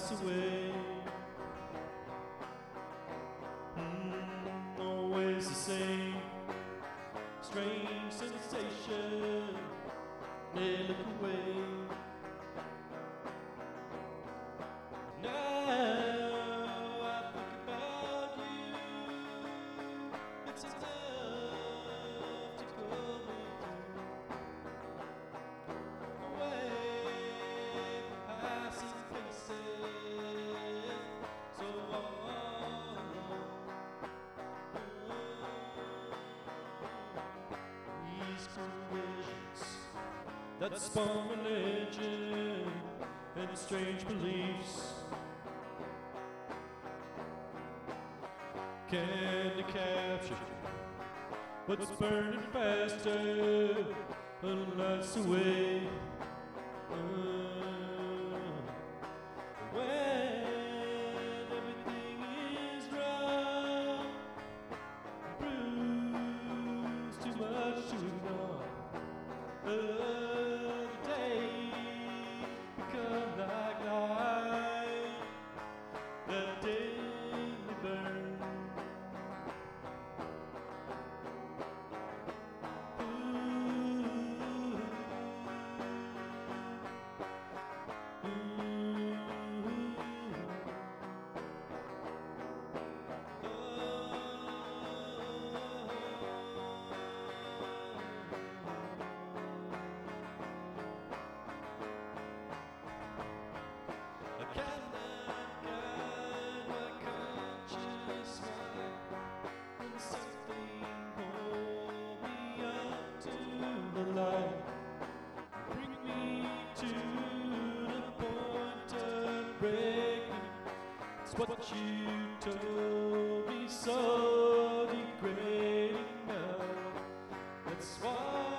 pass away. Always the same strange sensation, they look away. Now I think about you, it's enough to call me away from passing places so long. These collisions that spawn religion and strange beliefs can capture what's burning faster and lights away. When everything is wrong, bruised, too much to ignore. The day become like night, the daily burn. I cannot guide my conscious mind when something hold me up to the light. Bring me to the point of breaking. It's what you told me, so degrading now. That's why